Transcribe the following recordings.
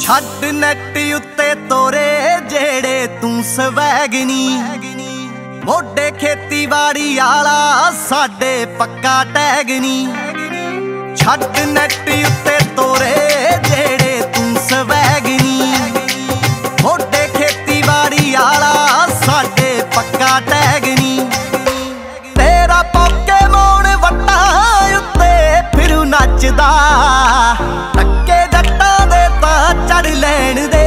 ਛੱਡ ਨੈਟ ਉੱਤੇ ਤੋਰੇ ਜਿਹੜੇ ਤੂੰ ਸਵੈਗਨੀ ਮੋਢੇ ਖੇਤੀਬਾੜੀ ਆਲਾ ਸਾਡੇ ਪੱਕਾ ਟੈਗਨੀ। ਛੱਡ ਨੈਟ ਉੱਤੇ ਤੋਰੇ ਜਿਹੜੇ ਤੂੰ ਸਵੈਗਨੀ ਮੋਢੇ ਖੇਤੀਬਾੜੀ ਆਲਾ ਸਾਡੇ ਪੱਕਾ ਟੈਗਨੀ। ਤੇਰਾ ਪੋਕੇਮੋਨ ਵੱਟਾਂ ਉੱਤੇ ਫਿਰੂ ਨੱਚਦਾ ਟੱਕੇ ਜੱਟਾਂ ਦੇ ਤਾਂ ਚੜ ਲੈਣ ਦੇ।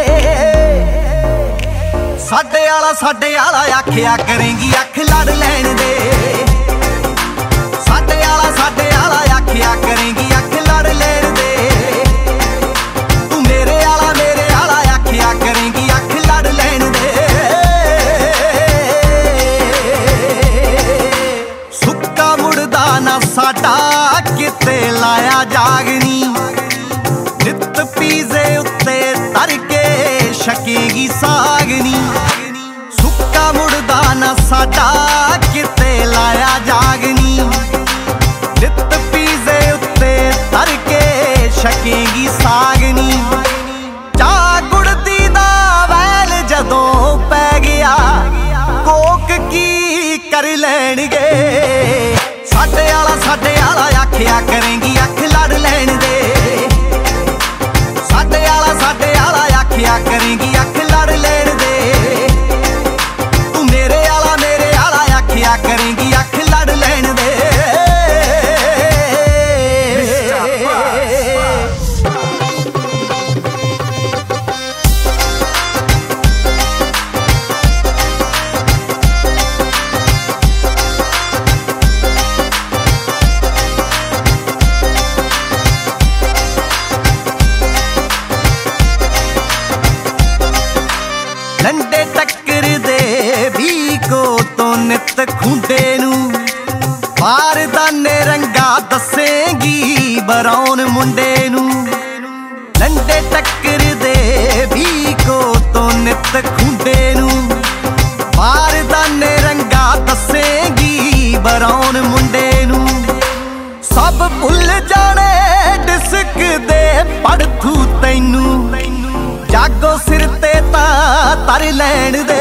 ਸਾਡੇ ਆਲਾ ਆਖਿਆ ਕਰੇਂਗੀ ਅੱਖ ਲੜ ਲੈਣ ਦੇ। ਸਾਡੇ ਆਲਾ ਆਖਿਆ ਕਰੇਂਗੀ ਅੱਖ ਲੜ ਲੈਣ ਦੇ। ਤੂੰ ਮੇਰੇ ਆਲਾ ਆਖਿਆ ਕਰੇਂਗੀ ਅੱਖ ਲੜ ਲੈਣ ਦੇ। ਸੁੱਕਾ ਮੁੜਦਾ ਨਾ ਸਾਡਾ ਕਿਤੇ ਲਾਇਆ ਜਾਗਨੀ ਨਿੱਤ ਪੀਜ਼ੇ ਉੱਤੇ ਤਰ ਕੇ ਛਕੇਗੀ ਸਾਗਨੀ। ਸੁੱਕਾ ਮੁੜਦਾ ਨਾ ਸਾਡਾ ਕਿਤੇ ਲਾਇਆ ਜਾਗਨੀ ਨਿੱਤ ਪੀਜ਼ੇ ਉੱਤੇ ਤਰ ਕੇ ਛਕੇਗੀ ਸਾਗਨੀ। ਚਾਹ ਗੁੜਦੀ ਦਾ ਵੈਲ ਜਦੋਂ ਪੈ ਗਿਆ ਕੋਕ ਕੀ ਕਰ ਲੈਣਗੇ। ਸਾਡੇ ਆਲਾ ਆਖਿਆ ਕਰੇਂਗੀ ਅੱਖ ਲੜ ਲੈਣ ਦੇ। ਸਾਡੇ ਆਲਾ ਆਖਿਆ ਕਰੇਂਗੀ ਅੱਖ ਲੜ ਲੈਣ ਦੇ। ਤੂੰ ਮੇਰੇ ਆਲਾ ਆਖਿਆ ਕਰੇਂਗੀ ਅੱਖ ਲੜ ਲੈਣ ਦੇ। ਡੰਡੇ ਟੱਕਰਦੇ ਵੀ ਕੋ ਤੋਂ ਨਿੱਤ ਖੁੰਡੇ ਨੂੰ ਬਾਰਦਾਨੇ ਰੰਗਾ ਦੱਸੇਗੀ ਬਰਾਉਨ ਮੁੰਡੇ ਨੂੰ। ਡੰਡੇ ਟੱਕਰਦੇ ਵੀ ਕੋ ਤੋਂ ਨਿੱਤ ਖੁੰਡੇ ਨੂੰ ਬਾਰਦਾਨੇ ਰੰਗਾ ਦੱਸੇਗੀ ਬਰਾਉਨ ਮੁੰਡੇ ਨੂੰ। ਸਭ ਭੁੱਲ ਜਾਣੇ ਡਿਸਕ ਦੇ ਪੜਥੂ ਤੈਨੂੰ ਜਾਗੋ ਸਿਰ ਤੇ ਤਾਂ ਤਰ ਲੈਣ ਦੇ।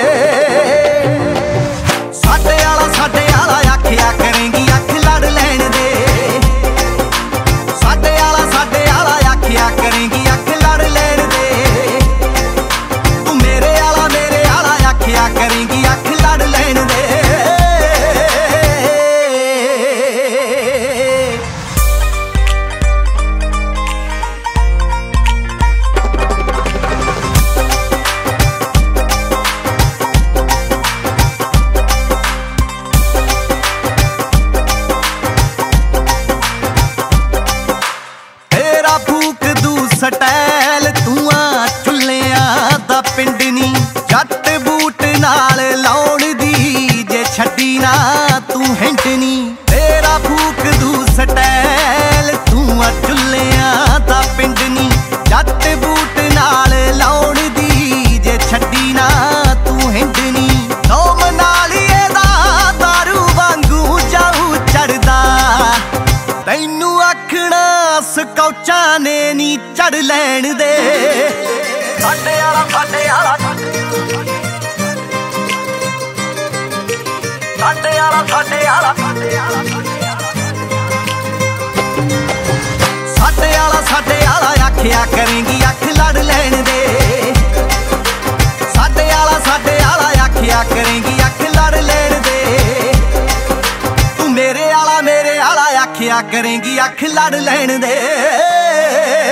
ਸਾਡੇ ਆਲਾ ਆਖਿਆ ਕਰੇਂਗੀ ਅੱਖ ਲੜ ਲੈਣ ਦੇ। ਸਾਡੇ ਆਲਾ ਆਖਿਆ ਕਰੇਂਗੀ ਅੱਖ ਲੜ ਲੈਣ ਦੇ। ਤੂੰ ਮੇਰੇ ਆਲਾ ਆਖਿਆ ਕਰੇਂਗੀ ਅੱਖ ਲੜ ਲੈਣ ਦੇ। ਸਟੈਲ ਤੂੰ ਆ ਚੁੱਲਿਆਂ ਦਾ ਪਿੰਡ ਨੀ ਜੱਟ ਬੂਟ ਨਾਲ ਲਾਉਣ ਦੀ ਜੇ ਛੱਡੀ ਨਾ ਤੂੰ ਹਿੰਟ ਨੀ। ਤੇਰਾ ਫੂਕ ਦੂ ਸਟੈਲ ਤੂੰ ਆ ਚੁੱਲਿਆਂ ਦਾ ਪਿੰਡ ਨੀ ਜੱਟ ਬੂਟ ਨਾਲ ਲਾਉਣ ਦੀ ਜੇ ਛੱਡੀ ਨਾ ਤੂੰ ਹਿੰਟ ਨੀ। ਨੋਮ ਨਾਲ ਇਹਦਾ ਦਾਰੂ ਵਾਂਗੂ ਜਾਊ ਚੜਦਾ ਤੈਨੂੰ ਆਖਣਾ ਸਕੌਚਾਂ ਨੇ ਨੀ ਚੜ ਲੈਣ ਦੇ। ਸਾਡੇ ਆਲਾ ਸਾਡੇ ਆਲਾ ਆਖਿਆ ਕਰੇਂਗੀ ਅੱਖ ਲੜ ਲੈਣ ਦੇ। ਸਾਡੇ ਆਲਾ ਆਖਿਆ ਕਰੇਂਗੀ ਅੱਖ ਲੜ ਲੈਣ ਦੇ। ਤੂੰ ਮੇਰੇ ਆਲਾ ਆਖਿਆ ਕਰੇਂਗੀ ਅੱਖ ਲੜ ਲੈਣ ਦੇ।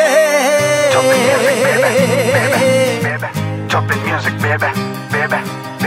Chopping music, baby, baby.